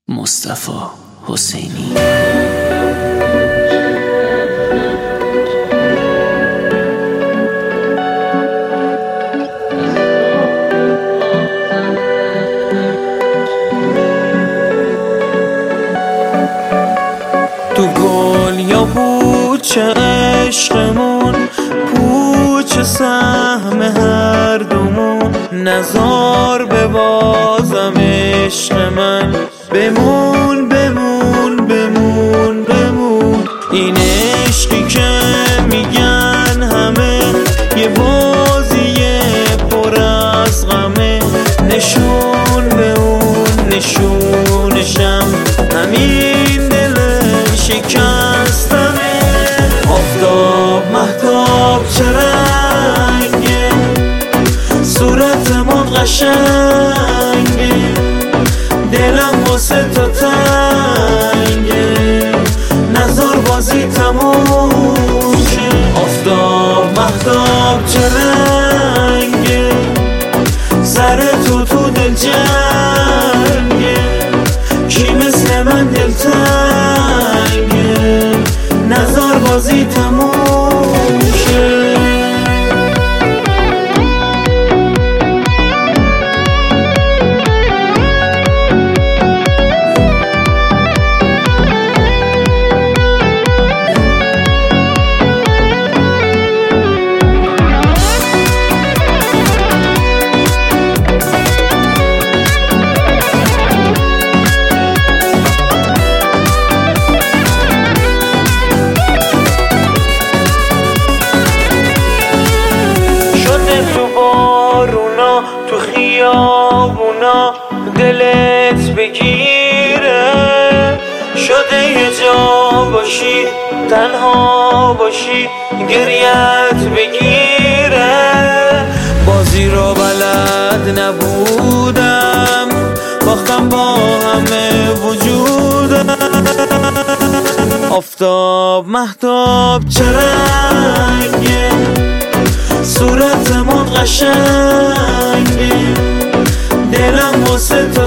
مصطفی حسینی. تو گل یا پوچه عشقمون، پوچه سهم هر دومون، نزار به بازم عشق من، بمون بمون بمون بمون. این عشقی که میگن همه یه بازیه پر از غمه، نشون به اون نشونشم همین دل شکستمه. آفتاب مهتاب چه رنگه، صورتمون قشنگه، دلم واسه تو تنگه، نظر بازی تموم شه. آفتاب مهتاب چه رنگه، سر تو دل جنگه، کی مثل من دل تنگه، نظر بازی تموم شه. تو خیابونا دلت بگیره، شده یه جا باشی تنها باشی گریت بگیره. بازی رو بلد نبودم، باختم با همه وجودم. آفتاب مهتاب چه رنگه، صورتمون قشنگه، دلم واسه تو